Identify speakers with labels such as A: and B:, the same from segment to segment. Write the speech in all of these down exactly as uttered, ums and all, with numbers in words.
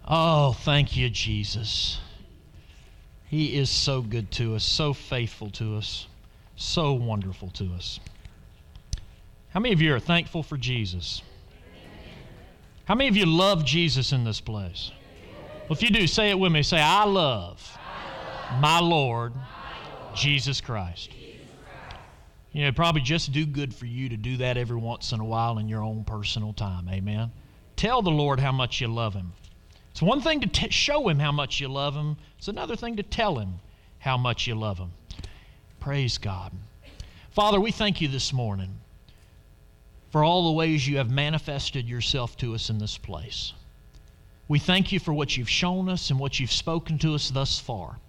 A: Oh, thank you, Jesus. He is so good to us, so faithful to us, so wonderful to us. How many of you are thankful for Jesus? How many of you love Jesus in this place? Well, if you do, say it with me. Say, I love, I love my, Lord, my Lord, Jesus Christ. Jesus Christ. You know, it'd probably just do good for you to do that every once in a while in your own personal time. Amen? Tell the Lord how much you love Him. It's one thing to t- show Him how much you love Him. It's another thing to tell Him how much you love Him. Praise God. Father, we thank you this morning for all the ways you have manifested yourself to us in this place. We thank you for what you've shown us and what you've spoken to us thus far.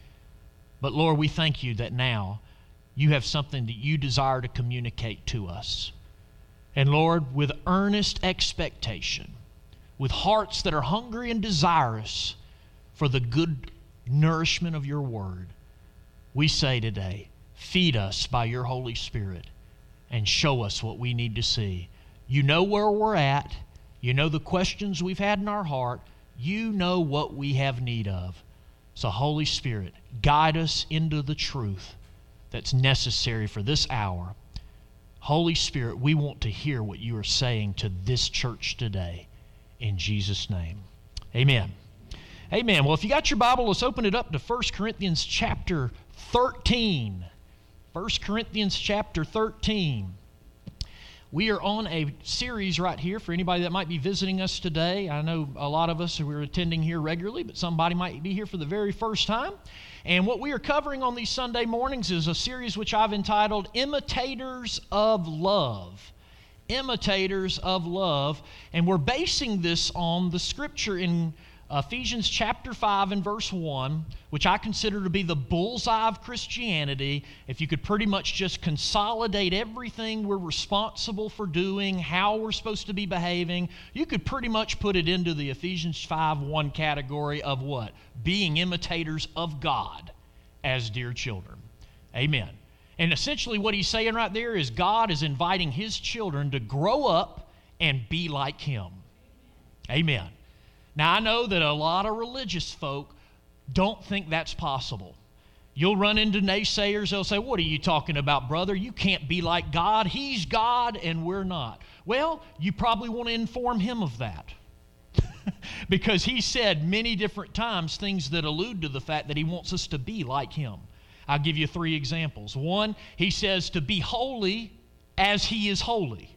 A: But Lord, we thank you that now you have something that you desire to communicate to us. And Lord, with earnest expectation, with hearts that are hungry and desirous for the good nourishment of your word, we say today, feed us by your Holy Spirit and show us what we need to see. You know where we're at. You know the questions we've had in our heart. You know what we have need of. So Holy Spirit, guide us into the truth that's necessary for this hour. Holy Spirit, we want to hear what you are saying to this church today. In Jesus' name, amen. Amen. Well, if you got your Bible, let's open it up to First Corinthians chapter thirteen. First Corinthians chapter thirteen. We are on a series right here for anybody that might be visiting us today. I know a lot of us are attending here regularly, but somebody might be here for the very first time. And what we are covering on these Sunday mornings is a series which I've entitled Imitators of Love. Imitators of Love. And we're basing this on the scripture in Ephesians chapter five and verse one, which I consider to be the bullseye of Christianity. If you could pretty much just consolidate everything we're responsible for doing, how we're supposed to be behaving, you could pretty much put it into the Ephesians five one category of what? Being imitators of God as dear children. Amen. And essentially what he's saying right there is God is inviting his children to grow up and be like him. Amen. Now, I know that a lot of religious folk don't think that's possible. You'll run into naysayers. They'll say, what are you talking about, brother? You can't be like God. He's God and we're not. Well, you probably want to inform him of that. Because he said many different times things that allude to the fact that he wants us to be like him. I'll give you three examples. One, he says to be holy as he is holy.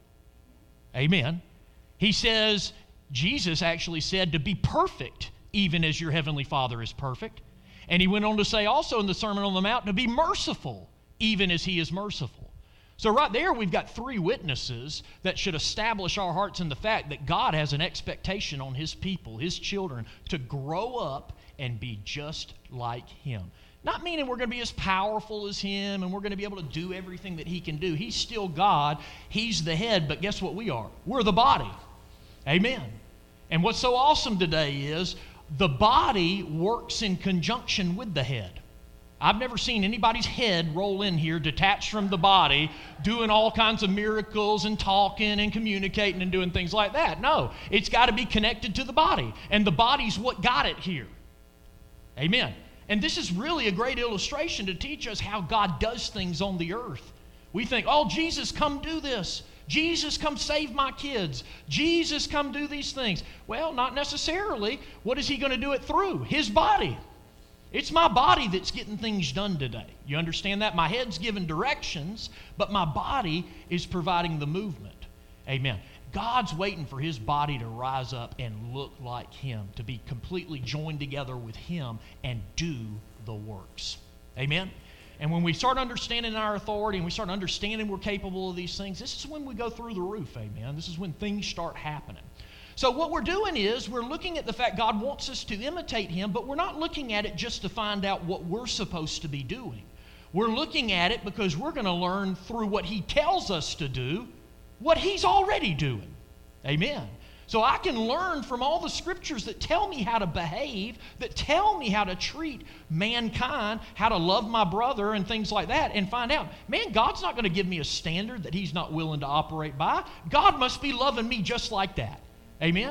A: Amen. He says, Jesus actually said to be perfect even as your heavenly Father is perfect. And he went on to say also in the Sermon on the Mount to be merciful even as he is merciful. So right there we've got three witnesses that should establish our hearts in the fact that God has an expectation on his people, his children, to grow up and be just like him. Not meaning we're going to be as powerful as him and we're going to be able to do everything that he can do. He's still God. He's the head, but guess what we are? We're the body. Amen. And what's so awesome today is the body works in conjunction with the head. I've never seen anybody's head roll in here detached from the body, doing all kinds of miracles and talking and communicating and doing things like that. No, it's got to be connected to the body. And the body's what got it here. Amen. And this is really a great illustration to teach us how God does things on the earth. We think, oh, Jesus, come do this. Jesus, come save my kids. Jesus, come do these things. Well, not necessarily. What is he going to do it through? His body. It's my body that's getting things done today. You understand that? My head's giving directions, but my body is providing the movement. Amen. God's waiting for his body to rise up and look like him, to be completely joined together with him and do the works. Amen? And when we start understanding our authority and we start understanding we're capable of these things, this is when we go through the roof, amen? This is when things start happening. So what we're doing is we're looking at the fact God wants us to imitate him, but we're not looking at it just to find out what we're supposed to be doing. We're looking at it because we're going to learn through what he tells us to do what he's already doing. Amen. So I can learn from all the scriptures that tell me how to behave, that tell me how to treat mankind, how to love my brother and things like that, and find out, man, God's not going to give me a standard that he's not willing to operate by. God must be loving me just like that. Amen?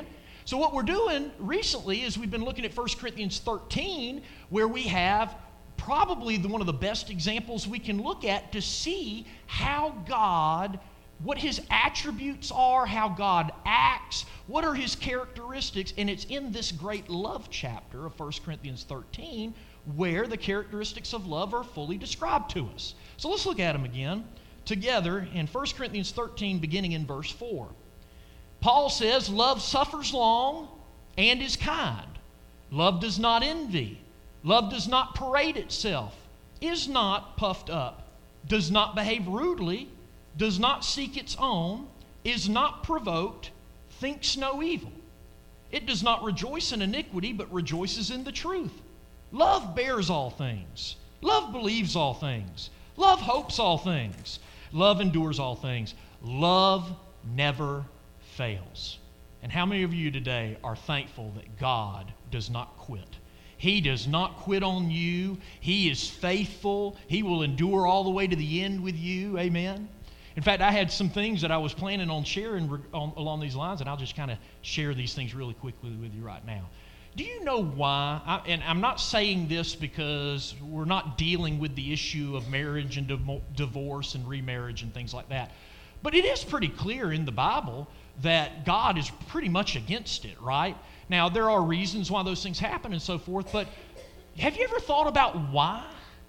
A: So what we're doing recently is we've been looking at First Corinthians thirteen, where we have probably the, one of the best examples we can look at to see how God, what his attributes are, how God acts, what are his characteristics, and it's in this great love chapter of First Corinthians thirteen where the characteristics of love are fully described to us. So let's look at them again together in First Corinthians thirteen, beginning in verse four. Paul says, love suffers long and is kind. Love does not envy. Love does not parade itself, is not puffed up, does not behave rudely, does not seek its own, is not provoked, thinks no evil. It does not rejoice in iniquity, but rejoices in the truth. Love bears all things. Love believes all things. Love hopes all things. Love endures all things. Love never fails. And how many of you today are thankful that God does not quit? He does not quit on you. He is faithful. He will endure all the way to the end with you. Amen. In fact, I had some things that I was planning on sharing on, along these lines, and I'll just kind of share these things really quickly with you right now. Do you know why? I, and I'm not saying this because we're not dealing with the issue of marriage and div- divorce and remarriage and things like that. But it is pretty clear in the Bible that God is pretty much against it, right? Now, there are reasons why those things happen and so forth, but have you ever thought about why?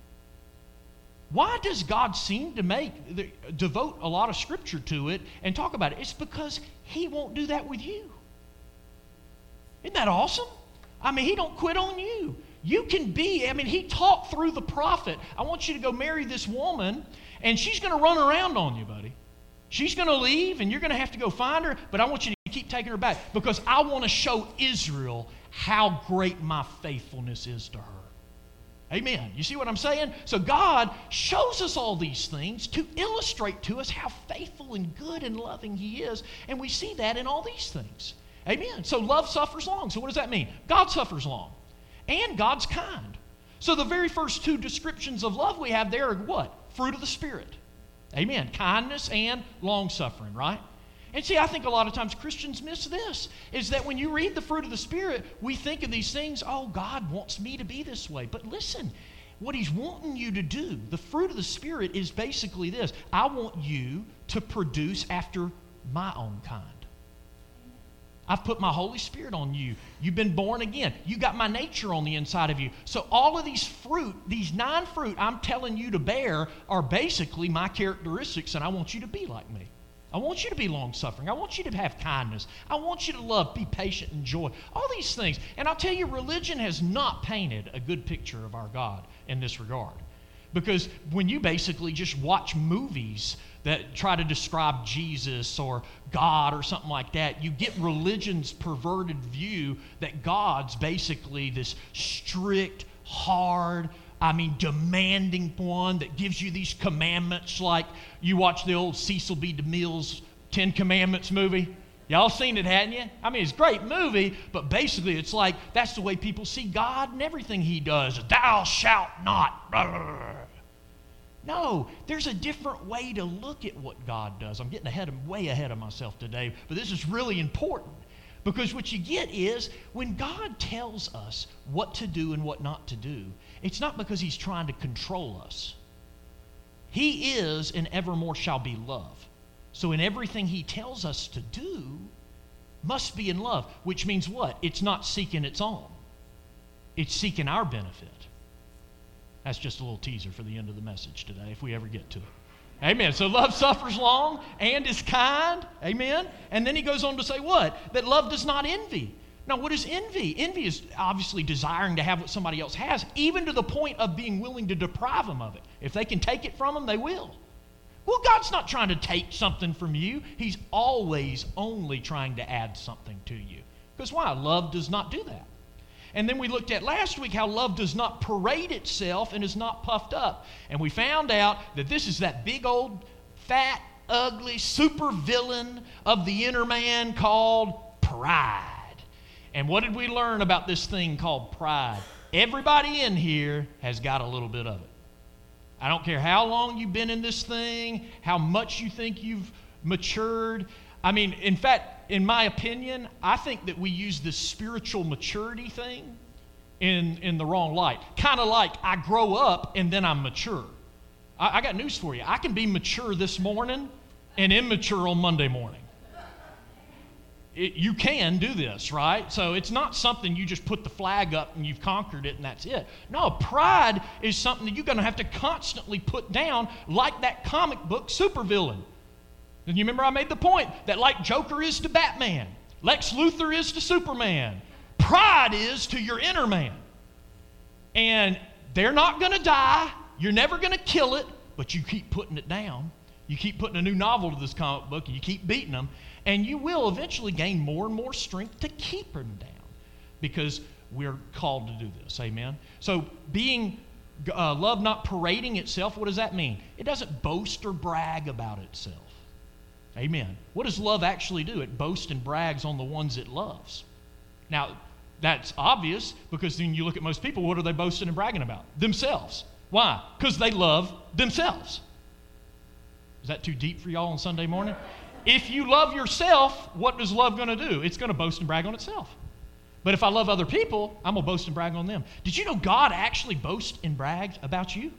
A: Why does God seem to make, devote a lot of scripture to it and talk about it? It's because he won't do that with you. Isn't that awesome? I mean, he don't quit on you. You can be, I mean, he taught through the prophet, I want you to go marry this woman, and she's going to run around on you, buddy. She's going to leave, and you're going to have to go find her, but I want you to keep taking her back because I want to show Israel how great my faithfulness is to her. Amen. You see what I'm saying? So God shows us all these things to illustrate to us how faithful and good and loving he is, and we see that in all these things. Amen. So love suffers long. So what does that mean? God suffers long, and God's kind. So the very first two descriptions of love we have there are what? Fruit of the Spirit. Amen. Kindness and long-suffering, right? And see, I think a lot of times Christians miss this, is that when you read the fruit of the Spirit, we think of these things, oh, God wants me to be this way. But listen, what he's wanting you to do, the fruit of the Spirit is basically this. I want you to produce after my own kind. I've put my Holy Spirit on you. You've been born again. You got my nature on the inside of you. So all of these fruit, these nine fruit I'm telling you to bear are basically my characteristics, and I want you to be like me. I want you to be long-suffering. I want you to have kindness. I want you to love, be patient, and joy. All these things. And I'll tell you, religion has not painted a good picture of our God in this regard. Because when you basically just watch movies that try to describe Jesus or God or something like that, you get religion's perverted view that God's basically this strict, hard, I mean, demanding one that gives you these commandments like you watch the old Cecil B. DeMille's Ten Commandments movie. Y'all seen it, hadn't you? I mean, it's a great movie, but basically it's like that's the way people see God and everything he does. Thou shalt not. No, there's a different way to look at what God does. I'm getting ahead of, way ahead of myself today, but this is really important because what you get is when God tells us what to do and what not to do, it's not because he's trying to control us. He is and evermore shall be love. So in everything he tells us to do must be in love, which means what? It's not seeking its own. It's seeking our benefit. That's just a little teaser for the end of the message today, if we ever get to it. Amen. So love suffers long and is kind. Amen. And then he goes on to say what? That love does not envy. Now, what is envy? Envy is obviously desiring to have what somebody else has, even to the point of being willing to deprive them of it. If they can take it from them, they will. Well, God's not trying to take something from you. He's always only trying to add something to you. Because why? Love does not do that. And then we looked at last week how love does not parade itself and is not puffed up. And we found out that this is that big old, fat, ugly super villain of the inner man called pride. And what did we learn about this thing called pride? Everybody in here has got a little bit of it. I don't care how long you've been in this thing, how much you think you've matured. I mean, in fact, in my opinion, I think that we use this spiritual maturity thing in, in the wrong light. Kind of like I grow up and then I'm mature. I, I got news for you. I can be mature this morning and immature on Monday morning. It, you can do this, right? So it's not something you just put the flag up and you've conquered it and that's it. No, pride is something that you're going to have to constantly put down, like that comic book supervillain. And you remember I made the point that like Joker is to Batman, Lex Luthor is to Superman, pride is to your inner man. And they're not going to die. You're never going to kill it, but you keep putting it down. You keep putting a new novel to this comic book and you keep beating them. And you will eventually gain more and more strength to keep them down because we're called to do this. Amen? So being uh, love not parading itself, what does that mean? It doesn't boast or brag about itself. Amen. What does love actually do? It boasts and brags on the ones it loves. Now, that's obvious because then you look at most people, what are they boasting and bragging about? Themselves. Why? Because they love themselves. Is that too deep for y'all on Sunday morning? If you love yourself, what is love going to do? It's going to boast and brag on itself. But if I love other people, I'm going to boast and brag on them. Did you know God actually boasts and brags about you?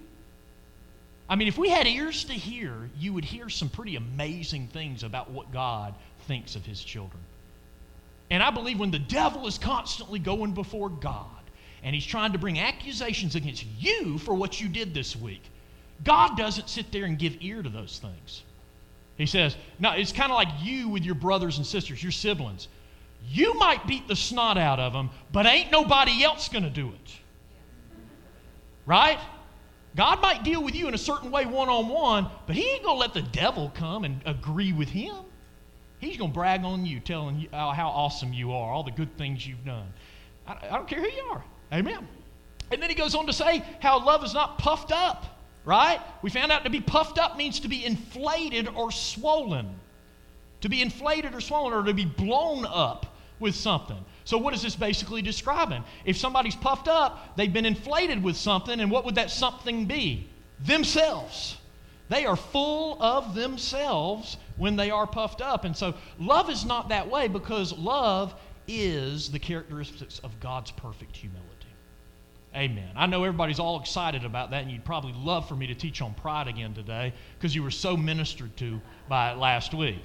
A: I mean, if we had ears to hear, you would hear some pretty amazing things about what God thinks of his children. And I believe when the devil is constantly going before God and he's trying to bring accusations against you for what you did this week, God doesn't sit there and give ear to those things. He says, no, it's kind of like you with your brothers and sisters, your siblings. You might beat the snot out of them, but ain't nobody else going to do it. Right? God might deal with you in a certain way one-on-one, but he ain't going to let the devil come and agree with him. He's going to brag on you, telling you how awesome you are, all the good things you've done. I, I don't care who you are. Amen. And then he goes on to say how love is not puffed up. Right? We found out to be puffed up means to be inflated or swollen. To be inflated or swollen or to be blown up with something. So what is this basically describing? If somebody's puffed up, they've been inflated with something, and what would that something be? Themselves. They are full of themselves when they are puffed up. And so love is not that way because love is the characteristics of God's perfect humility. Amen. I know everybody's all excited about that, and you'd probably love for me to teach on pride again today because you were so ministered to by it last week.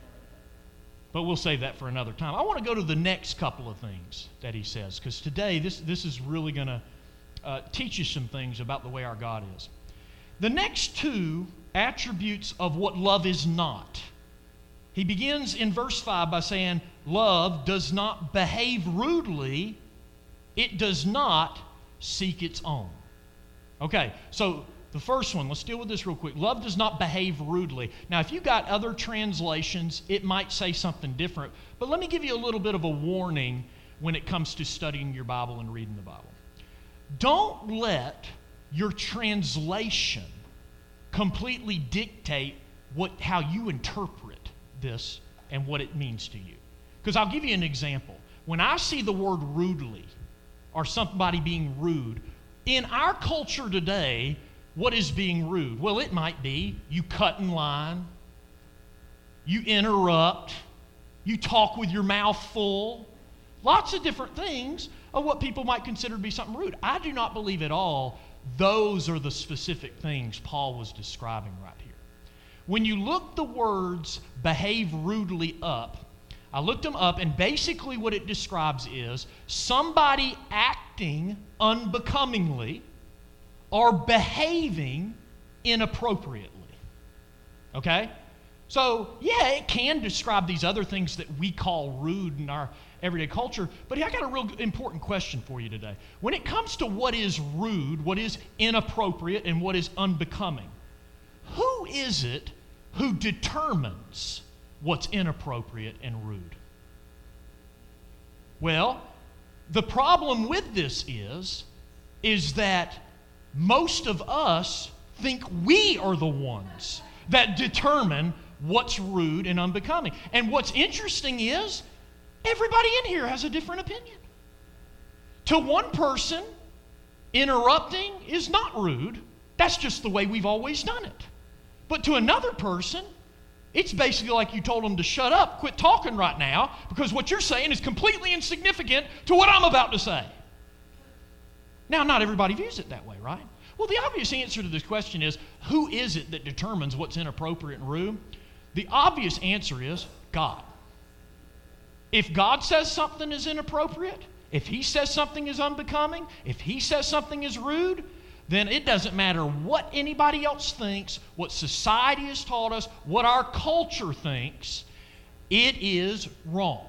A: But we'll save that for another time. I want to go to the next couple of things that he says because today this, this is really going to uh, teach you some things about the way our God is. The next two attributes of what love is not. He begins in verse five by saying, love does not behave rudely. It does not seek its own. Okay, so the first one, let's deal with this real quick. Love does not behave rudely. Now, if you got other translations, it might say something different, but let me give you a little bit of a warning when it comes to studying your Bible and reading the Bible. Don't let your translation completely dictate what how you interpret this and what it means to you. Because I'll give you an example. When I see the word rudely, or somebody being rude. In our culture today, what is being rude? Well, it might be you cut in line, you interrupt, you talk with your mouth full. Lots of different things of what people might consider to be something rude. I do not believe at all those are the specific things Paul was describing right here. When you look the words behave rudely up, I looked them up, and basically what it describes is somebody acting unbecomingly or behaving inappropriately. Okay? So, yeah, it can describe these other things that we call rude in our everyday culture, but I got a real important question for you today. When it comes to what is rude, what is inappropriate, and what is unbecoming, who is it who determines what's inappropriate and rude? Well, the problem with this is, is that most of us think we are the ones that determine what's rude and unbecoming. And what's interesting is, everybody in here has a different opinion. To one person, interrupting is not rude. That's just the way we've always done it. But to another person, It's basically like you told them to shut up, quit talking right now, because what you're saying is completely insignificant to what I'm about to say. Now, not everybody views it that way, right? Well, the obvious answer to this question is, who is it that determines what's inappropriate and rude? The obvious answer is God. If God says something is inappropriate, if He says something is unbecoming, if He says something is rude, then it doesn't matter what anybody else thinks, what society has taught us, what our culture thinks, it is wrong.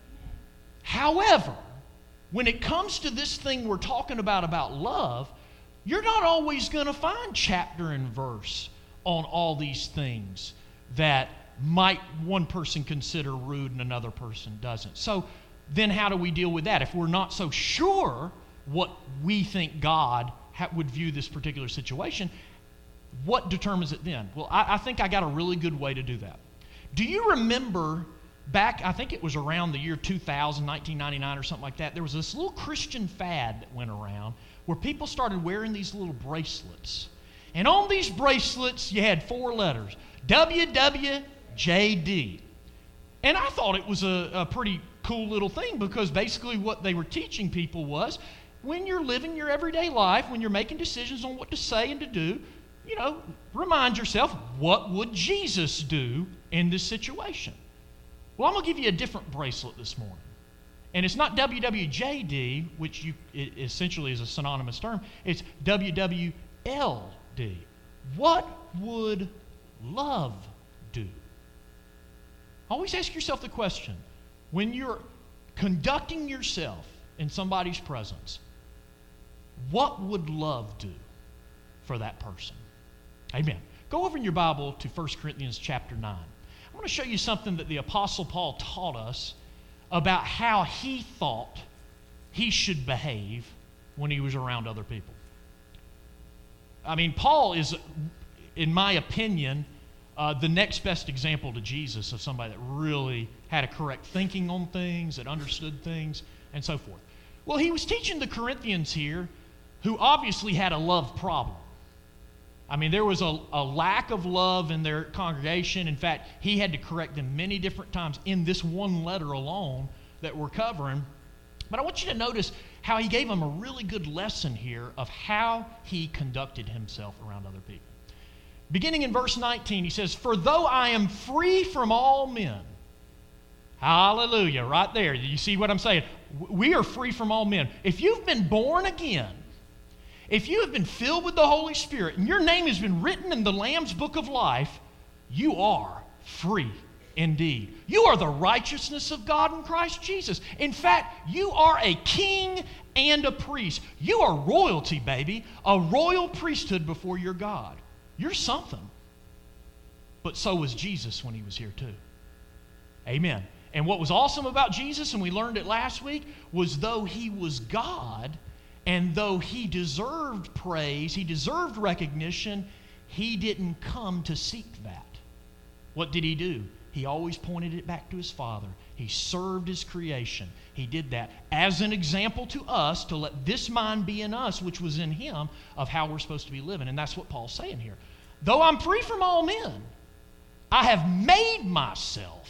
A: However, when it comes to this thing we're talking about, about love, you're not always going to find chapter and verse on all these things that might one person consider rude and another person doesn't. So then how do we deal with that? If we're not so sure what we think God would view this particular situation, what determines it then? Well, I, I think I got a really good way to do that. Do you remember back, I think it was around the year two thousand, nineteen ninety-nine or something like that, there was this little Christian fad that went around where people started wearing these little bracelets. And on these bracelets, you had four letters, W W J D. And I thought it was a, a pretty cool little thing, because basically what they were teaching people was, when you're living your everyday life, when you're making decisions on what to say and to do, you know, remind yourself, what would Jesus do in this situation? Well, I'm going to give you a different bracelet this morning. And it's not W W J D, which you, it essentially is a synonymous term. It's W W L D. What would love do? Always ask yourself the question, when you're conducting yourself in somebody's presence, what would love do for that person? Amen. Go over in your Bible to First Corinthians chapter nine. I want to show you something that the Apostle Paul taught us about how he thought he should behave when he was around other people. I mean, Paul is, in my opinion, uh, the next best example to Jesus of somebody that really had a correct thinking on things, that understood things, and so forth. Well, he was teaching the Corinthians here, who obviously had a love problem. I mean, there was a, a lack of love in their congregation. In fact, he had to correct them many different times in this one letter alone that we're covering. But I want you to notice how he gave them a really good lesson here of how he conducted himself around other people. Beginning in verse nineteen, he says, "For though I am free from all men," hallelujah, right there. You see what I'm saying? We are free from all men. If you've been born again, if you have been filled with the Holy Spirit, and your name has been written in the Lamb's book of life, you are free indeed. You are the righteousness of God in Christ Jesus. In fact, you are a king and a priest. You are royalty, baby, a royal priesthood before your God. You're something. But so was Jesus when he was here too. Amen. And what was awesome about Jesus, and we learned it last week, was though he was God, and though he deserved praise, he deserved recognition, he didn't come to seek that. What did he do? He always pointed it back to his Father. He served his creation. He did that as an example to us, to let this mind be in us, which was in him, of how we're supposed to be living. And that's what Paul's saying here. Though I'm free from all men, I have made myself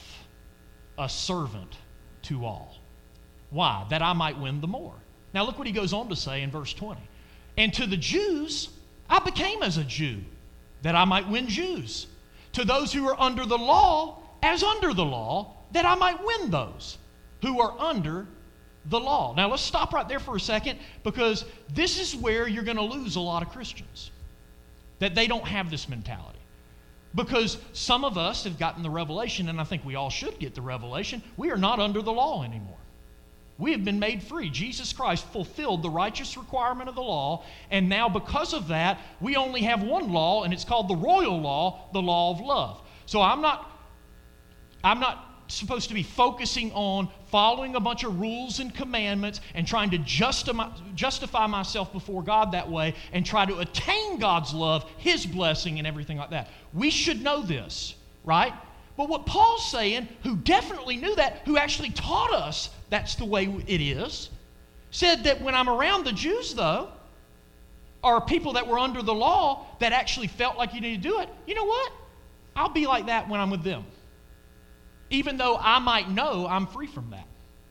A: a servant to all. Why? That I might win the more. Now look what he goes on to say in verse twenty. And to the Jews, I became as a Jew, that I might win Jews. To those who are under the law, as under the law, that I might win those who are under the law. Now let's stop right there for a second, because this is where you're going to lose a lot of Christians. That they don't have this mentality. Because some of us have gotten the revelation, and I think we all should get the revelation, we are not under the law anymore. We have been made free. Jesus Christ fulfilled the righteous requirement of the law, and now because of that, we only have one law, and it's called the royal law, the law of love. So I'm not, I'm not supposed to be focusing on following a bunch of rules and commandments and trying to justify, justify myself before God that way and try to attain God's love, His blessing, and everything like that. We should know this, right? But what Paul's saying, who definitely knew that, who actually taught us that's the way it is, said that when I'm around the Jews, though, or people that were under the law that actually felt like you need to do it, you know what? I'll be like that when I'm with them, even though I might know I'm free from that.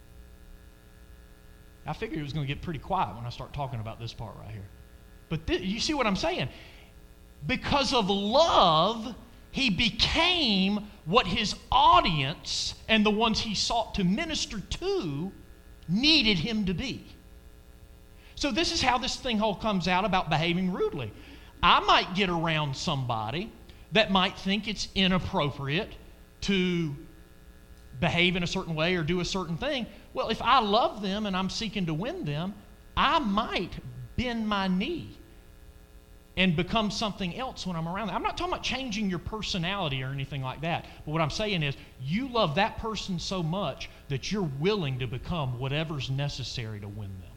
A: I figured it was going to get pretty quiet when I start talking about this part right here. But th- you see what I'm saying? Because of love, he became what his audience and the ones he sought to minister to needed him to be. So this is how this thing all comes out about behaving rudely. I might get around somebody that might think it's inappropriate to behave in a certain way or do a certain thing. Well, if I love them and I'm seeking to win them, I might bend my knee and become something else when I'm around them. I'm not talking about changing your personality or anything like that. But what I'm saying is you love that person so much that you're willing to become whatever's necessary to win them.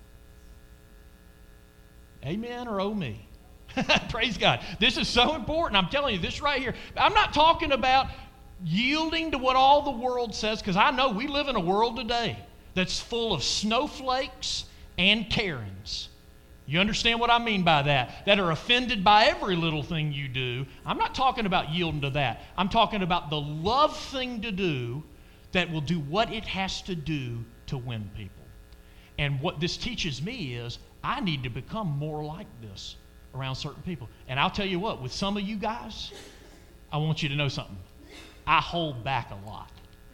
A: Amen or oh me? Praise God. This is so important. I'm telling you this right here. I'm not talking about yielding to what all the world says, because I know we live in a world today that's full of snowflakes and Karens. You understand what I mean by that? That are offended by every little thing you do. I'm not talking about yielding to that. I'm talking about the love thing to do that will do what it has to do to win people. And what this teaches me is I need to become more like this around certain people. And I'll tell you what, with some of you guys, I want you to know something. I hold back a lot.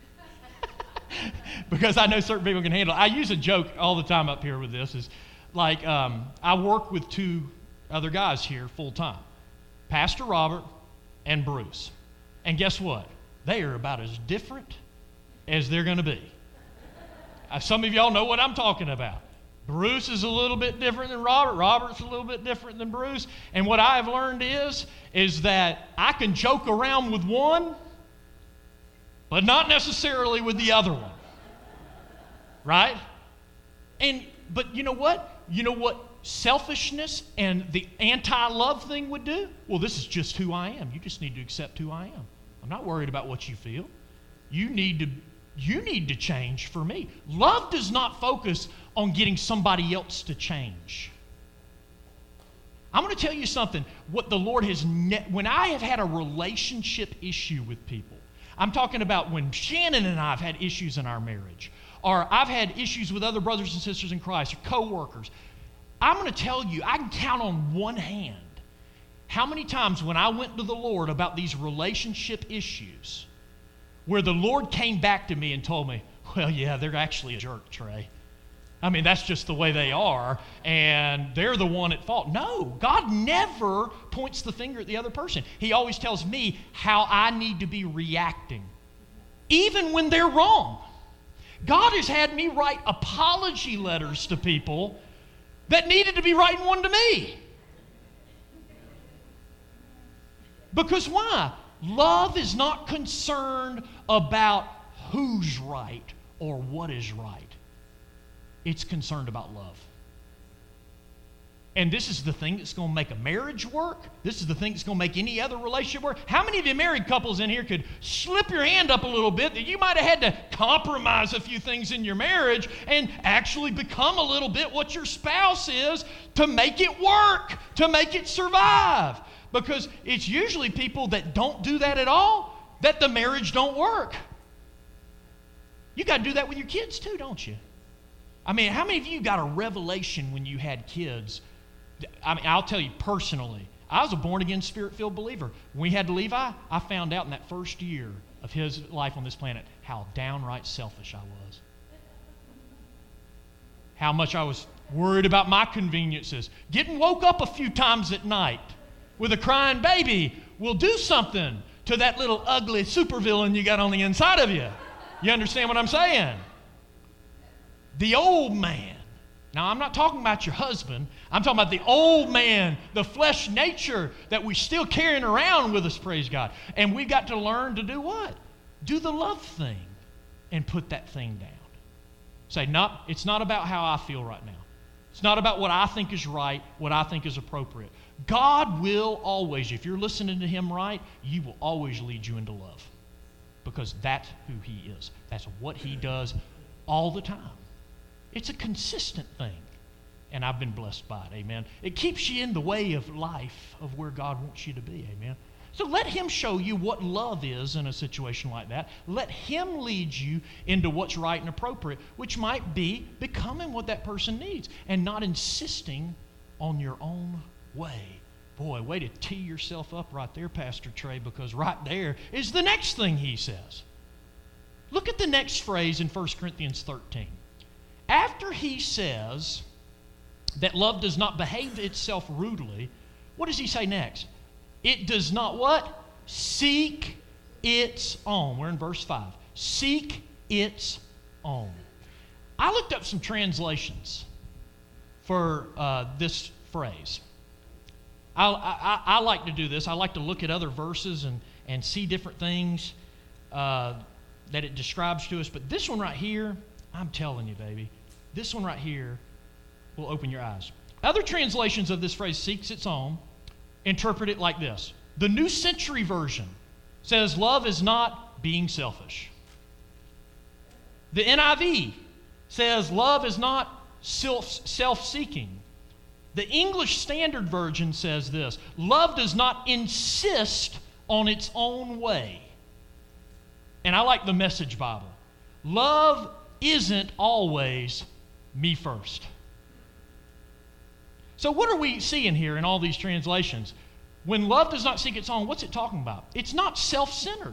A: Because I know certain people can handle it. I use a joke all the time up here with this is, like, um, I work with two other guys here full time, Pastor Robert and Bruce. And guess what? They are about as different as they're going to be. Uh, some of y'all know what I'm talking about. Bruce is a little bit different than Robert. Robert's a little bit different than Bruce. And what I've learned is, is that I can joke around with one, but not necessarily with the other one. Right? And but you know what? You know what selfishness and the anti-love thing would do? Well, this is just who I am. You just need to accept who I am. I'm not worried about what you feel. You need to you need to change for me. Love does not focus on getting somebody else to change. I'm going to tell you something. What the Lord has ne- when I have had a relationship issue with people, I'm talking about when Shannon and I have had issues in our marriage, or I've had issues with other brothers and sisters in Christ, or co-workers. I'm going to tell you, I can count on one hand how many times when I went to the Lord about these relationship issues, where the Lord came back to me and told me, well, yeah, they're actually a jerk, Trey. I mean, that's just the way they are, and they're the one at fault. No, God never points the finger at the other person. He always tells me how I need to be reacting, even when they're wrong. God has had me write apology letters to people that needed to be writing one to me. Because why? Love is not concerned about who's right or what is right. It's concerned about love. And this is the thing that's going to make a marriage work. This is the thing that's going to make any other relationship work. How many of you married couples in here could slip your hand up a little bit that you might have had to compromise a few things in your marriage and actually become a little bit what your spouse is to make it work, to make it survive? Because it's usually people that don't do that at all that the marriage don't work. You got to do that with your kids too, don't you? I mean, how many of you got a revelation when you had kids? I mean, I'll tell you personally, I was a born-again, spirit-filled believer. When we had Levi, I found out in that first year of his life on this planet how downright selfish I was. How much I was worried about my conveniences. Getting woke up a few times at night with a crying baby will do something to that little ugly supervillain you got on the inside of you. You understand what I'm saying? The old man. Now, I'm not talking about your husband. I'm talking about the old man, the flesh nature that we're still carrying around with us, praise God. And we've got to learn to do what? Do the love thing and put that thing down. Say, not, it's not about how I feel right now. It's not about what I think is right, what I think is appropriate. God will always, if you're listening to Him right, He will always lead you into love. Because that's who He is. That's what He does all the time. It's a consistent thing. And I've been blessed by it, amen. It keeps you in the way of life of where God wants you to be, amen. So let him show you what love is in a situation like that. Let him lead you into what's right and appropriate, which might be becoming what that person needs and not insisting on your own way. Boy, way to tee yourself up right there, Pastor Trey, because right there is the next thing he says. Look at the next phrase in First Corinthians thirteen. After he says that love does not behave itself rudely, what does he say next? It does not what? Seek its own. We're in verse five. Seek its own. I looked up some translations for uh, this phrase. I, I, I like to do this. I like to look at other verses and, and see different things uh, that it describes to us. But this one right here, I'm telling you, baby, this one right here will open your eyes. Other translations of this phrase, seeks its own, interpret it like this. The New Century Version says love is not being selfish. The N I V says love is not self, self-seeking. The English Standard Version says this: love does not insist on its own way. And I like the Message Bible. Love isn't always me first. So what are we seeing here in all these translations? When love does not seek its own, what's it talking about? It's not self-centered.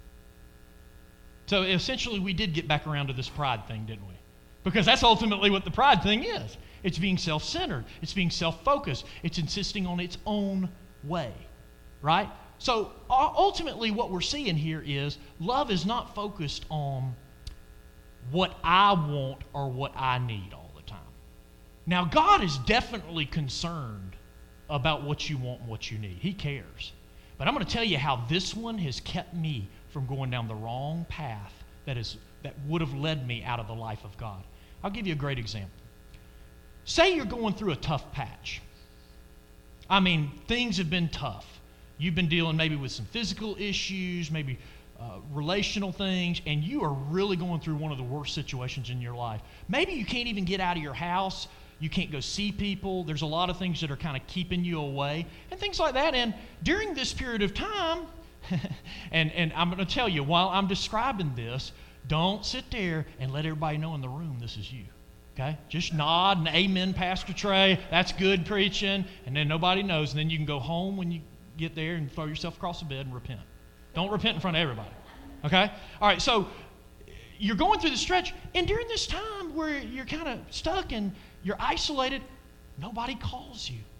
A: So essentially we did get back around to this pride thing, didn't we? Because that's ultimately what the pride thing is. It's being self-centered. It's being self-focused. It's insisting on its own way, right? So ultimately what we're seeing here is love is not focused on what I want or what I need all the time. Now, God is definitely concerned about what you want and what you need. He cares. But I'm going to tell you how this one has kept me from going down the wrong path that is that would have led me out of the life of God. I'll give you a great example. Say you're going through a tough patch. I mean, things have been tough. You've been dealing maybe with some physical issues, maybe uh, relational things, and you are really going through one of the worst situations in your life. Maybe you can't even get out of your house. You can't go see people. There's a lot of things that are kind of keeping you away and things like that. And during this period of time, and, and I'm going to tell you, while I'm describing this, don't sit there and let everybody know in the room this is you. Okay? Just nod and amen, Pastor Trey. That's good preaching. And then nobody knows. And then you can go home when you get there and throw yourself across the bed and repent. Don't repent in front of everybody. Okay? All right, so you're going through the stretch. And during this time where you're kind of stuck and you're isolated, nobody calls you.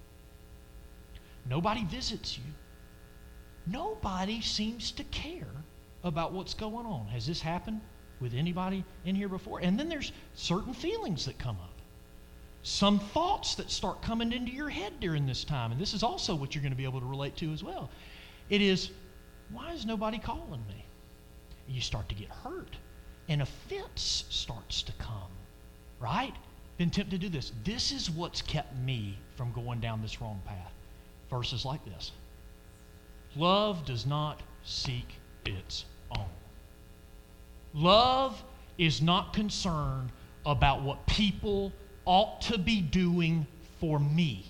A: Nobody visits you. Nobody seems to care about what's going on. Has this happened with anybody in here before? And then there's certain feelings that come up. Some thoughts that start coming into your head during this time. And this is also what you're going to be able to relate to as well. It is, why is nobody calling me? You start to get hurt. And offense starts to come. Right? Been tempted to do this. This is what's kept me from going down this wrong path. Verses like this. Love does not seek its own. Love is not concerned about what people ought to be doing for me.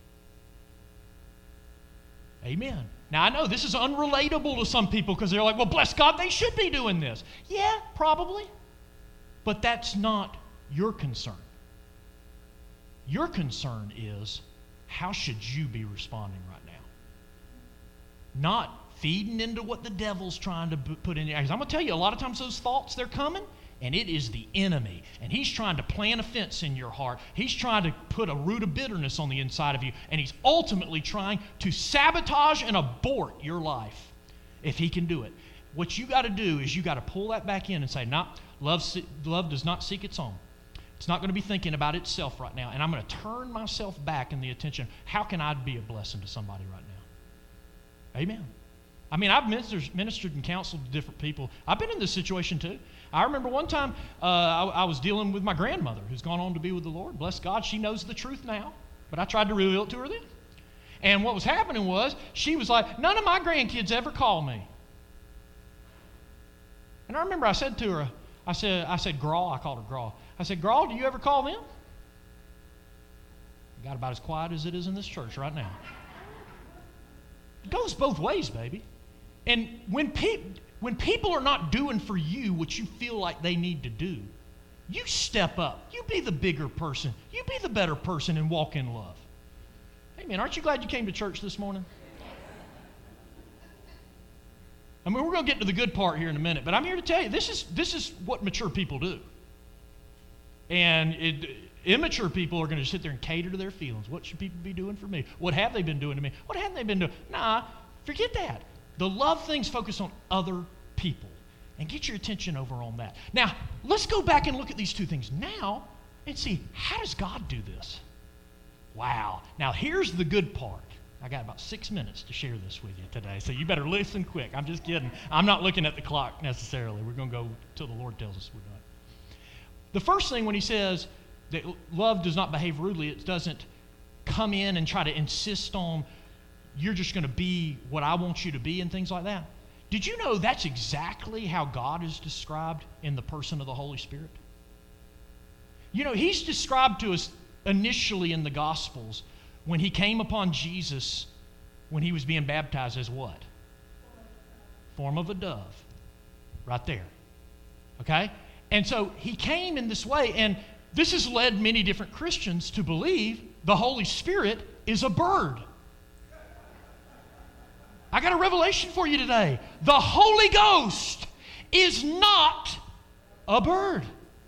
A: Amen. Now, I know this is unrelatable to some people because they're like, well, bless God, they should be doing this. Yeah, probably. But that's not your concern. Your concern is, how should you be responding right now? Not feeding into what the devil's trying to put in you. I'm going to tell you, a lot of times those thoughts, they're coming, and it is the enemy. And he's trying to plant offense in your heart. He's trying to put a root of bitterness on the inside of you. And he's ultimately trying to sabotage and abort your life if he can do it. What you got to do is you got to pull that back in and say, no, love, love does not seek its own. It's not going to be thinking about itself right now. And I'm going to turn myself back in the attention. How can I be a blessing to somebody right now? Amen. I mean, I've ministered, ministered and counseled to different people. I've been in this situation too. I remember one time uh, I, I was dealing with my grandmother who's gone on to be with the Lord. Bless God, she knows the truth now. But I tried to reveal it to her then. And what was happening was, she was like, none of my grandkids ever call me. And I remember I said to her, I said, I said, Graw, I called her Graw. I said, Graw, do you ever call them? Got about as quiet as it is in this church right now. It goes both ways, baby. And when, pe- when people are not doing for you what you feel like they need to do, you step up. You be the bigger person. You be the better person and walk in love. Hey, man, aren't you glad you came to church this morning? I mean, we're going to get to the good part here in a minute, but I'm here to tell you, this is this is what mature people do. And it, immature people are going to sit there and cater to their feelings. What should people be doing for me? What have they been doing to me? What haven't they been doing? Nah, forget that. The love things focus on other people. And get your attention over on that. Now, let's go back and look at these two things now and see, how does God do this? Wow. Now, here's the good part. I got about six minutes to share this with you today, so you better listen quick. I'm just kidding. I'm not looking at the clock necessarily. We're going to go till the Lord tells us we're done. The first thing when he says that love does not behave rudely, it doesn't come in and try to insist on you're just going to be what I want you to be and things like that. Did you know that's exactly how God is described in the person of the Holy Spirit? You know, he's described to us initially in the Gospels when he came upon Jesus when he was being baptized as what? Form of a dove. Right there. Okay? And so he came in this way, and this has led many different Christians to believe the Holy Spirit is a bird. I got a revelation for you today. The Holy Ghost is not a bird.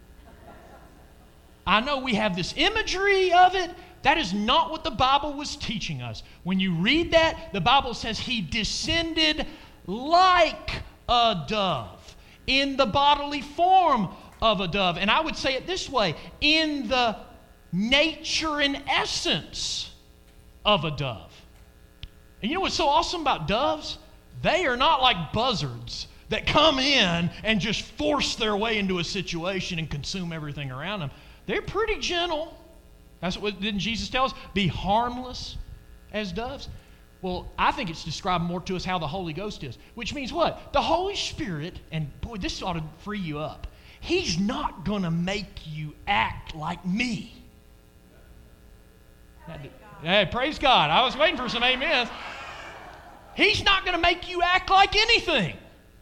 A: I know we have this imagery of it. That is not what the Bible was teaching us. When you read that, the Bible says he descended like a dove, in the bodily form of a dove. And I would say it this way, in the nature and essence of a dove. And you know what's so awesome about doves? They are not like buzzards that come in and just force their way into a situation and consume everything around them. They're pretty gentle. That's what, didn't Jesus tell us? Be harmless as doves. Well, I think it's described more to us how the Holy Ghost is, which means what? The Holy Spirit, and boy, this ought to free you up. He's not going to make you act like me. Hey, praise God. I was waiting for some amens. He's not going to make you act like anything.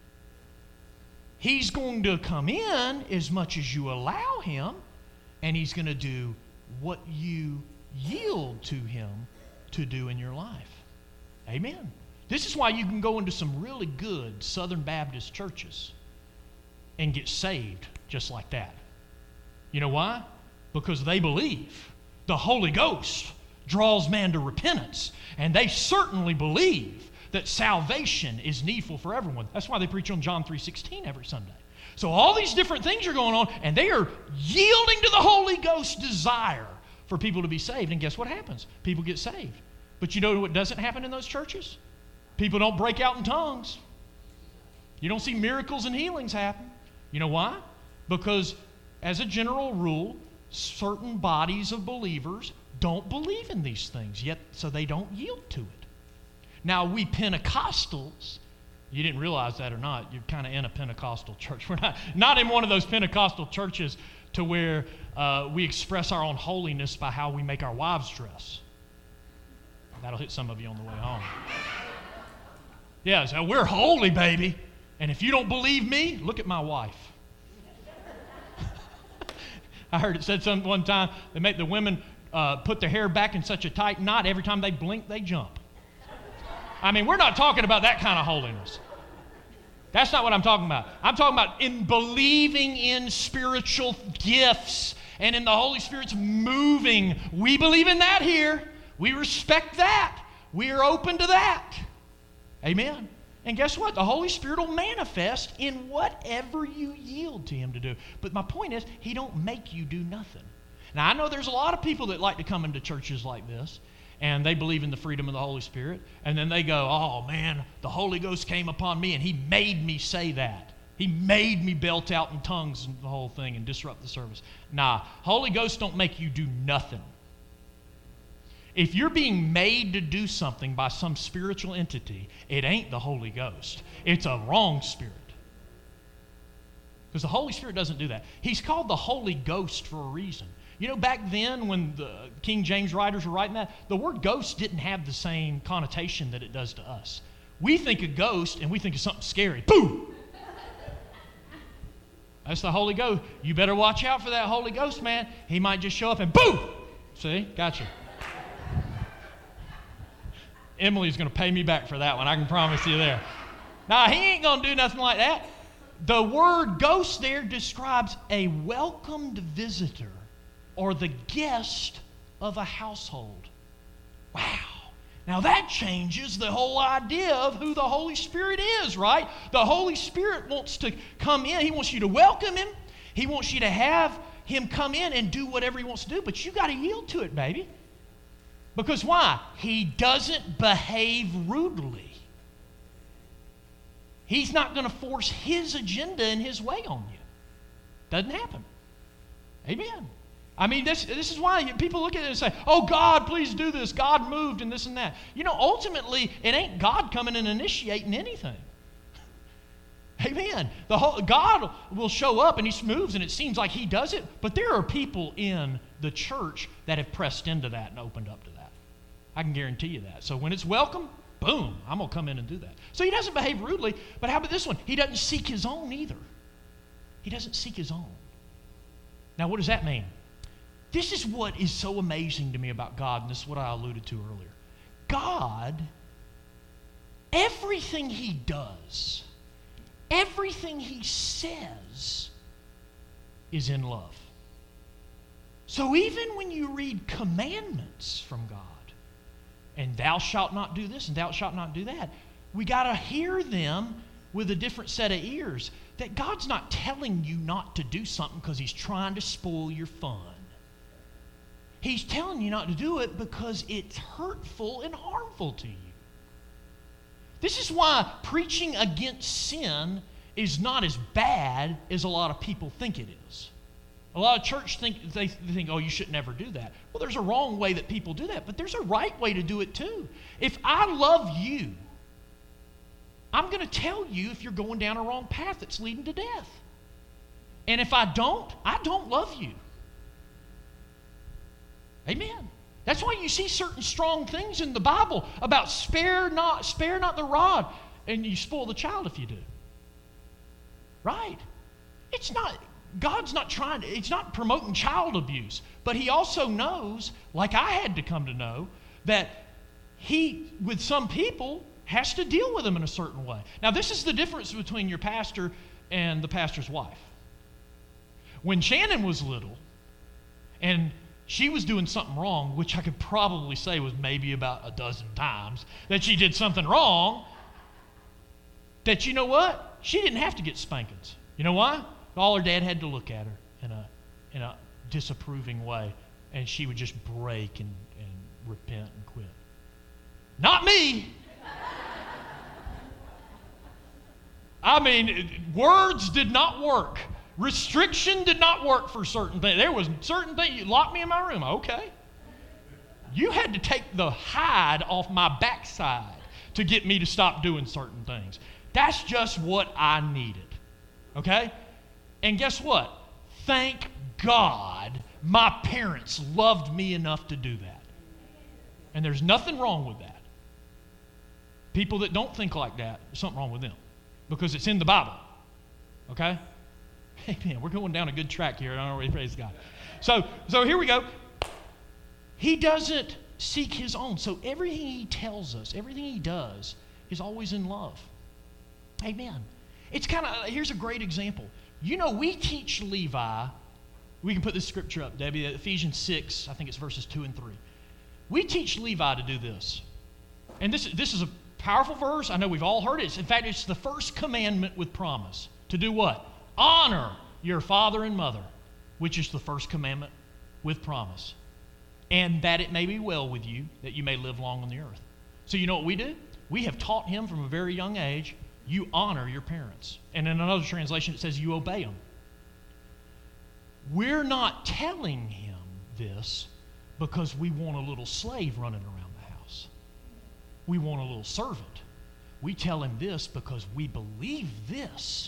A: He's going to come in as much as you allow him, and he's going to do what you yield to him to do in your life. Amen. This is why you can go into some really good Southern Baptist churches and get saved just like that. You know why? Because they believe the Holy Ghost draws man to repentance, and they certainly believe that salvation is needful for everyone. That's why they preach on John three sixteen every Sunday. So all these different things are going on, and they are yielding to the Holy Ghost's desire for people to be saved. And guess what happens? People get saved. But you know what doesn't happen in those churches? People don't break out in tongues. You don't see miracles and healings happen. You know why? Because as a general rule, certain bodies of believers don't believe in these things yet, so they don't yield to it. Now, we Pentecostals, you didn't realize that or not, you're kind of in a Pentecostal church. We're not, not in one of those Pentecostal churches to where uh, we express our own holiness by how we make our wives dress. That'll hit some of you on the way home. Yeah, so we're holy, baby. And if you don't believe me, look at my wife. I heard it said some one time, they make the women uh, put their hair back in such a tight knot, every time they blink, they jump. I mean, we're not talking about that kind of holiness. That's not what I'm talking about. I'm talking about in believing in spiritual gifts and in the Holy Spirit's moving. We believe in that here. We respect that. We are open to that. Amen. And guess what? The Holy Spirit will manifest in whatever you yield to him to do. But my point is, he don't make you do nothing. Now, I know there's a lot of people that like to come into churches like this, and they believe in the freedom of the Holy Spirit, and then they go, oh, man, the Holy Ghost came upon me, and he made me say that. He made me belt out in tongues and the whole thing and disrupt the service. Nah, Holy Ghost don't make you do nothing. If you're being made to do something by some spiritual entity, it ain't the Holy Ghost. It's a wrong spirit. Because the Holy Spirit doesn't do that. He's called the Holy Ghost for a reason. You know, back then when the King James writers were writing that, the word ghost didn't have the same connotation that it does to us. We think of ghost and we think of something scary. Boom! That's the Holy Ghost. You better watch out for that Holy Ghost, man. He might just show up and boom! See? Gotcha. Emily's going to pay me back for that one. I can promise you there. Nah, he ain't going to do nothing like that. The word ghost there describes a welcomed visitor or the guest of a household. Wow. Now that changes the whole idea of who the Holy Spirit is, right? The Holy Spirit wants to come in. He wants you to welcome Him. He wants you to have Him come in and do whatever He wants to do. But you got to yield to it, baby. Because why? He doesn't behave rudely. He's not going to force His agenda and His way on you. Doesn't happen. Amen. I mean, this, this is why people look at it and say, oh, God, please do this. God moved and this and that. You know, ultimately, it ain't God coming and initiating anything. Amen. The whole, God will show up and He moves and it seems like He does it, but there are people in the church that have pressed into that and opened up to that. I can guarantee you that. So when it's welcome, boom, I'm going to come in and do that. So He doesn't behave rudely, but how about this one? He doesn't seek His own either. He doesn't seek His own. Now, what does that mean? This is what is so amazing to me about God, and this is what I alluded to earlier. God, everything He does, everything He says is in love. So even when you read commandments from God, and thou shalt not do this, and thou shalt not do that, we got to hear them with a different set of ears. That God's not telling you not to do something because He's trying to spoil your fun. He's telling you not to do it because it's hurtful and harmful to you. This is why preaching against sin is not as bad as a lot of people think it is. A lot of church think they think, oh, you should never do that. Well, there's a wrong way that people do that, but there's a right way to do it too. If I love you, I'm going to tell you if you're going down a wrong path that's leading to death. And if I don't, I don't love you. Amen. That's why you see certain strong things in the Bible about spare not, spare not the rod, and you spoil the child if you do. Right? It's not, God's not trying to, it's not promoting child abuse, but He also knows, like I had to come to know, that He, with some people, has to deal with them in a certain way. Now, this is the difference between your pastor and the pastor's wife. When Shannon was little, and she was doing something wrong, which I could probably say was maybe about a dozen times, that she did something wrong, that you know what? She didn't have to get spankings. You know why? All her dad had to look at her in a, in a disapproving way, and she would just break and, and repent and quit. Not me. I mean, words did not work. Restriction did not work for certain things. There was certain things. You locked me in my room. Okay. You had to take the hide off my backside to get me to stop doing certain things. That's just what I needed. Okay? And guess what? Thank God my parents loved me enough to do that. And there's nothing wrong with that. People that don't think like that, there's something wrong with them. Because it's in the Bible. Okay? Amen. We're going down a good track here. I don't really praise God. So, so here we go. He doesn't seek His own. So everything He tells us, everything He does, is always in love. Amen. It's kind of, here's a great example. You know, we teach Levi, we can put this scripture up, Debbie, Ephesians six, I think it's verses two and three. We teach Levi to do this. And this, this is a powerful verse. I know we've all heard it. In fact, it's the first commandment with promise. To do what? Honor your father and mother, which is the first commandment with promise. And that it may be well with you, that you may live long on the earth. So you know what we do? We have taught him from a very young age, you honor your parents. And in another translation, it says you obey them. We're not telling him this because we want a little slave running around the house. We want a little servant. We tell him this because we believe this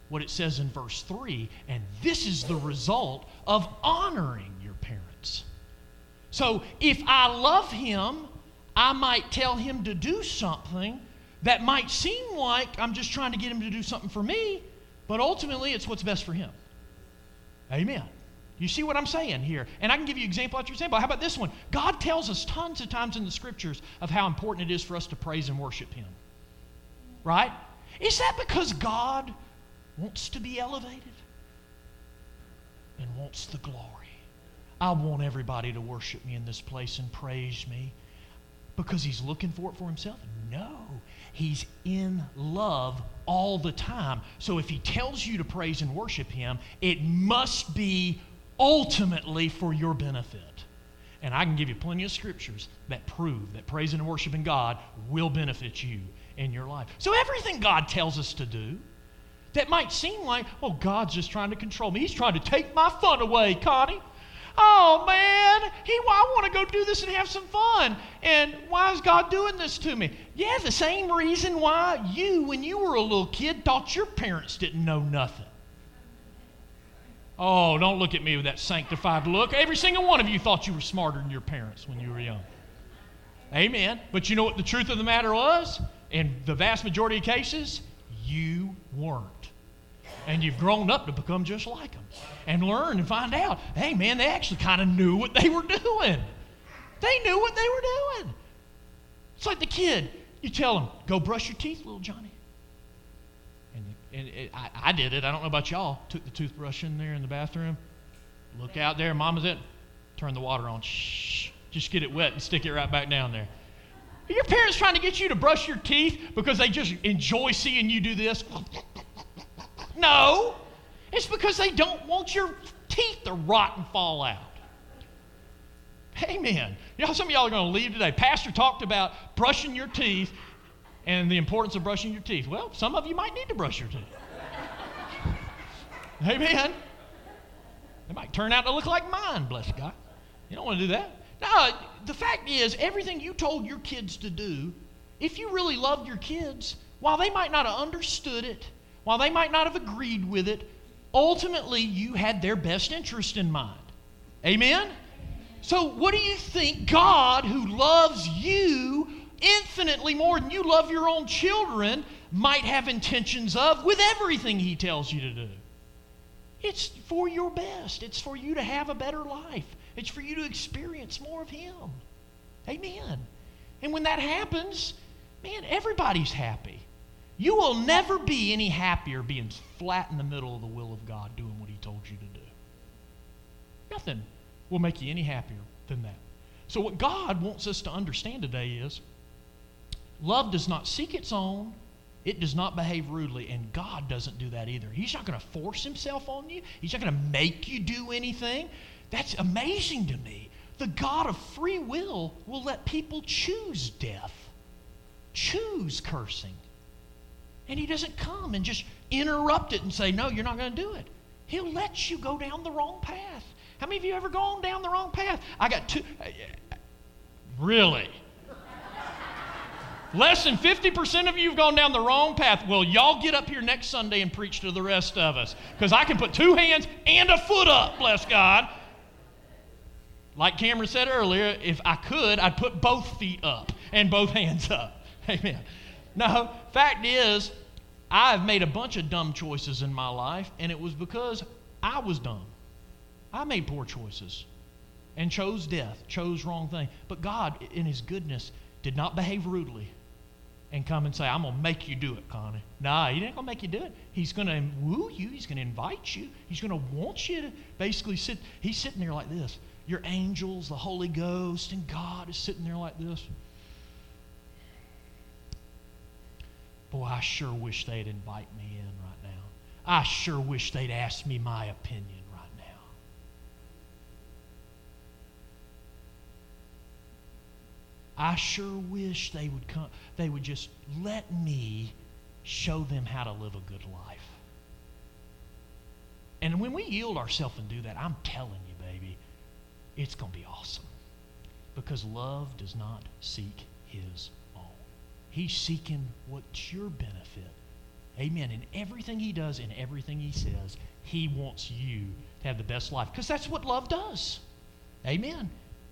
A: what it says in verse three, and this is the result of honoring your parents. So if I love him, I might tell him to do something that might seem like I'm just trying to get him to do something for me, but ultimately it's what's best for him. Amen. You see what I'm saying here? And I can give you example after example. How about this one? God tells us tons of times in the scriptures of how important it is for us to praise and worship him. Right? Is that because God wants to be elevated and wants the glory? I want everybody to worship me in this place and praise me because he's looking for it for himself? No. He's in love all the time. So if he tells you to praise and worship him, it must be ultimately for your benefit. And I can give you plenty of scriptures that prove that praising and worshiping God will benefit you in your life. So everything God tells us to do that might seem like, oh, God's just trying to control me. He's trying to take my fun away, Connie. Oh, man, he, I want to go do this and have some fun. And why is God doing this to me? Yeah, the same reason why you, when you were a little kid, thought your parents didn't know nothing. Oh, don't look at me with that sanctified look. Every single one of you thought you were smarter than your parents when you were young. Amen. But you know what the truth of the matter was? In the vast majority of cases, you weren't. And you've grown up to become just like them and learn and find out, hey, man, they actually kind of knew what they were doing. They knew what they were doing. It's like the kid. You tell them, go brush your teeth, little Johnny. And, and it, I, I did it. I don't know about y'all. Took the toothbrush in there in the bathroom. Look out there. Mama's it. Turn the water on. Shh. Just get it wet and stick it right back down there. Are your parents trying to get you to brush your teeth because they just enjoy seeing you do this? No. It's because they don't want your teeth to rot and fall out. Amen. You know, some of y'all are going to leave today. Pastor talked about brushing your teeth and the importance of brushing your teeth. Well, some of you might need to brush your teeth. Amen. They might turn out to look like mine, bless God. You don't want to do that. No, the fact is, everything you told your kids to do, if you really loved your kids, while they might not have understood it, while they might not have agreed with it, ultimately you had their best interest in mind. Amen? So what do you think God, who loves you infinitely more than you love your own children, might have intentions of with everything he tells you to do? It's for your best. It's for you to have a better life. It's for you to experience more of him. Amen. And when that happens, man, everybody's happy. You will never be any happier being flat in the middle of the will of God doing what he told you to do. Nothing will make you any happier than that. So what God wants us to understand today is love does not seek its own. It does not behave rudely, and God doesn't do that either. He's not going to force himself on you. He's not going to make you do anything. That's amazing to me. The God of free will will let people choose death, choose cursing. And he doesn't come and just interrupt it and say, no, you're not going to do it. He'll let you go down the wrong path. How many of you ever gone down the wrong path? I got two. Really? Less than fifty percent of you have gone down the wrong path. Well, y'all get up here next Sunday and preach to the rest of us. Because I can put two hands and a foot up, bless God. Like Cameron said earlier, if I could, I'd put both feet up and both hands up. Amen. No, fact is, I've made a bunch of dumb choices in my life, and it was because I was dumb. I made poor choices and chose death, chose wrong thing. But God, in his goodness, did not behave rudely and come and say, I'm going to make you do it, Connie. Nah, he ain't going to make you do it. He's going to woo you. He's going to invite you. He's going to want you to basically sit. He's sitting there like this. Your angels, the Holy Ghost, and God is sitting there like this. Boy, I sure wish they'd invite me in right now. I sure wish they'd ask me my opinion right now. I sure wish they would come, they would just let me show them how to live a good life. And when we yield ourselves and do that, I'm telling you, baby, it's going to be awesome. Because love does not seek his own. He's seeking what's your benefit. Amen. In everything he does, in everything he says, he wants you to have the best life. Because that's what love does. Amen.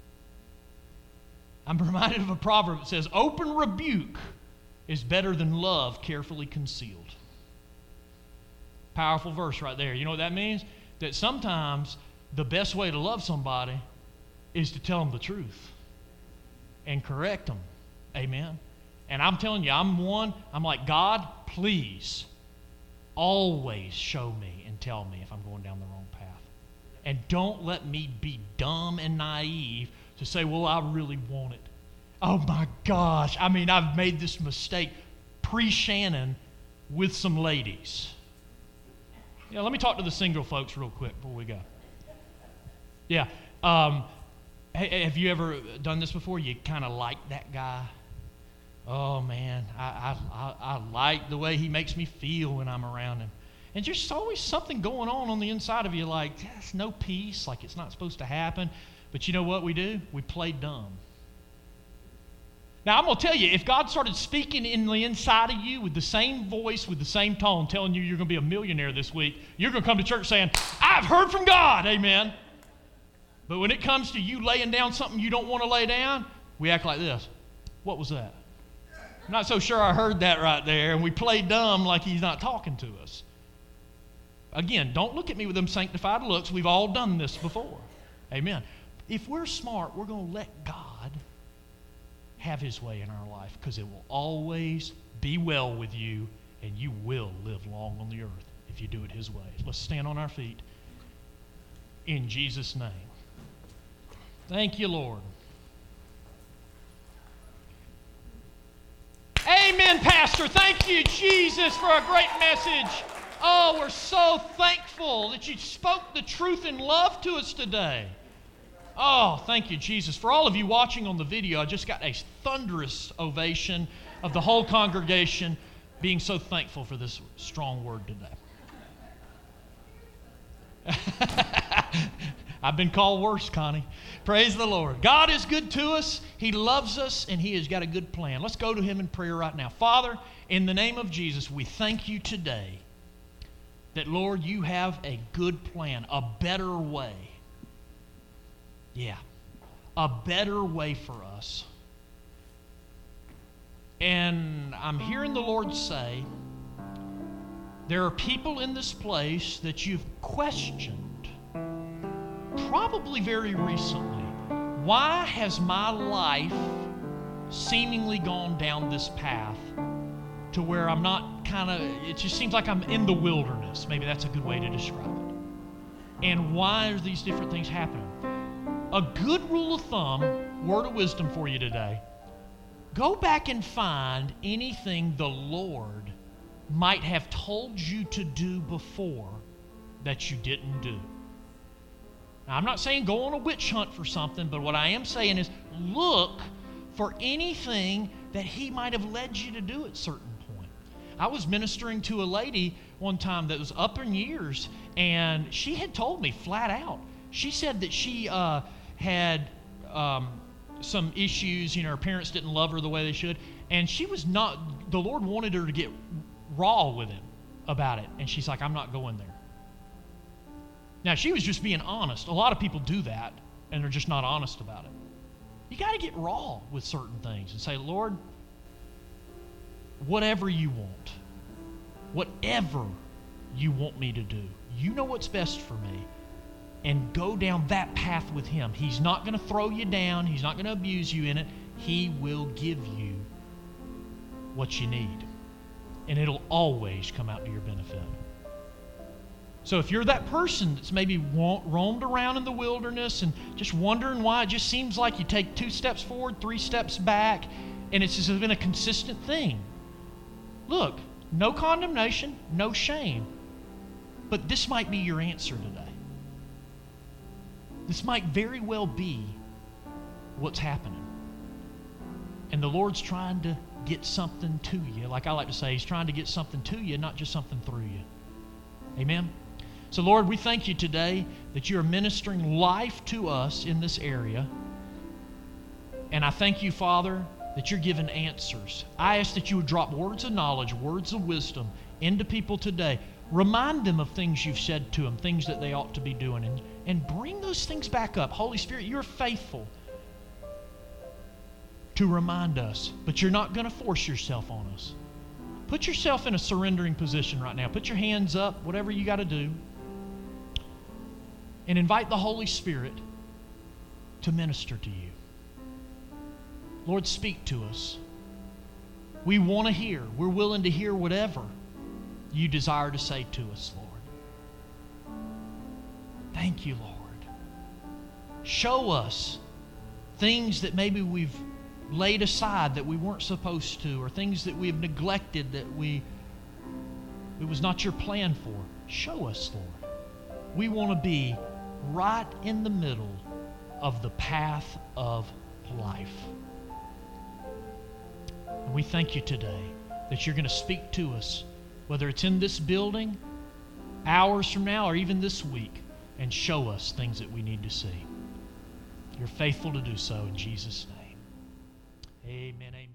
A: I'm reminded of a proverb that says, open rebuke is better than love carefully concealed. Powerful verse right there. You know what that means? That sometimes the best way to love somebody is to tell them the truth and correct them. Amen. And I'm telling you, I'm one, I'm like, God, please always show me and tell me if I'm going down the wrong path. And don't let me be dumb and naive to say, well, I really want it. Oh my gosh. I mean, I've made this mistake pre-Shannon with some ladies. Yeah, let me talk to the single folks real quick before we go. Yeah. Um, have you ever done this before? You kind of like that guy? Oh, man, I, I, I like the way he makes me feel when I'm around him. And there's always something going on on the inside of you like, there's no peace, like it's not supposed to happen. But you know what we do? We play dumb. Now, I'm going to tell you, if God started speaking in the inside of you with the same voice, with the same tone, telling you you're going to be a millionaire this week, you're going to come to church saying, I've heard from God, amen. But when it comes to you laying down something you don't want to lay down, we act like this. What was that? I'm not so sure I heard that right there, and we play dumb like he's not talking to us. Again, don't look at me with them sanctified looks. We've all done this before. Amen. If we're smart, we're going to let God have his way in our life, because it will always be well with you, and you will live long on the earth if you do it his way. Let's stand on our feet in Jesus' name. Thank you, Lord. Amen, Pastor. Thank you, Jesus, for a great message. Oh, we're so thankful that you spoke the truth in love to us today. Oh, thank you, Jesus. For all of you watching on the video, I just got a thunderous ovation of the whole congregation being so thankful for this strong word today. I've been called worse, Connie. Praise the Lord. God is good to us. He loves us, and he has got a good plan. Let's go to him in prayer right now. Father, in the name of Jesus, we thank you today that, Lord, you have a good plan, a better way. Yeah, a better way for us. And I'm hearing the Lord say, there are people in this place that you've questioned, probably very recently. Why has my life seemingly gone down this path to where I'm not kind of, it just seems like I'm in the wilderness. Maybe that's a good way to describe it. And why are these different things happening? A good rule of thumb, word of wisdom for you today, go back and find anything the Lord might have told you to do before that you didn't do. Now, I'm not saying go on a witch hunt for something, but what I am saying is look for anything that he might have led you to do at a certain point. I was ministering to a lady one time that was up in years, and she had told me flat out. She said that she uh, had um, some issues. You know, her parents didn't love her the way they should, and she was not, the Lord wanted her to get raw with him about it, and she's like, I'm not going there. Now, she was just being honest. A lot of people do that, and they're just not honest about it. You got to get raw with certain things and say, Lord, whatever you want, whatever you want me to do, you know what's best for me, and go down that path with him. He's not going to throw you down. He's not going to abuse you in it. He will give you what you need, and it'll always come out to your benefit. So if you're that person that's maybe roamed around in the wilderness and just wondering why it just seems like you take two steps forward, three steps back, and it's just been a consistent thing, look, no condemnation, no shame, but this might be your answer today. This might very well be what's happening. And the Lord's trying to get something to you. Like I like to say, he's trying to get something to you, not just something through you. Amen? So, Lord, we thank you today that you are ministering life to us in this area. And I thank you, Father, that you're giving answers. I ask that you would drop words of knowledge, words of wisdom into people today. Remind them of things you've said to them, things that they ought to be doing, and, and bring those things back up. Holy Spirit, you're faithful to remind us, but you're not going to force yourself on us. Put yourself in a surrendering position right now. Put your hands up, whatever you got to do, and invite the Holy Spirit to minister to you. Lord, speak to us. We want to hear. We're willing to hear whatever you desire to say to us, Lord. Thank you, Lord. Show us things that maybe we've laid aside that we weren't supposed to, or things that we have neglected that we it was not your plan for. Show us, Lord. We want to be right in the middle of the path of life. And we thank you today that you're going to speak to us, whether it's in this building, hours from now, or even this week, and show us things that we need to see. You're faithful to do so in Jesus' name. Amen. Amen.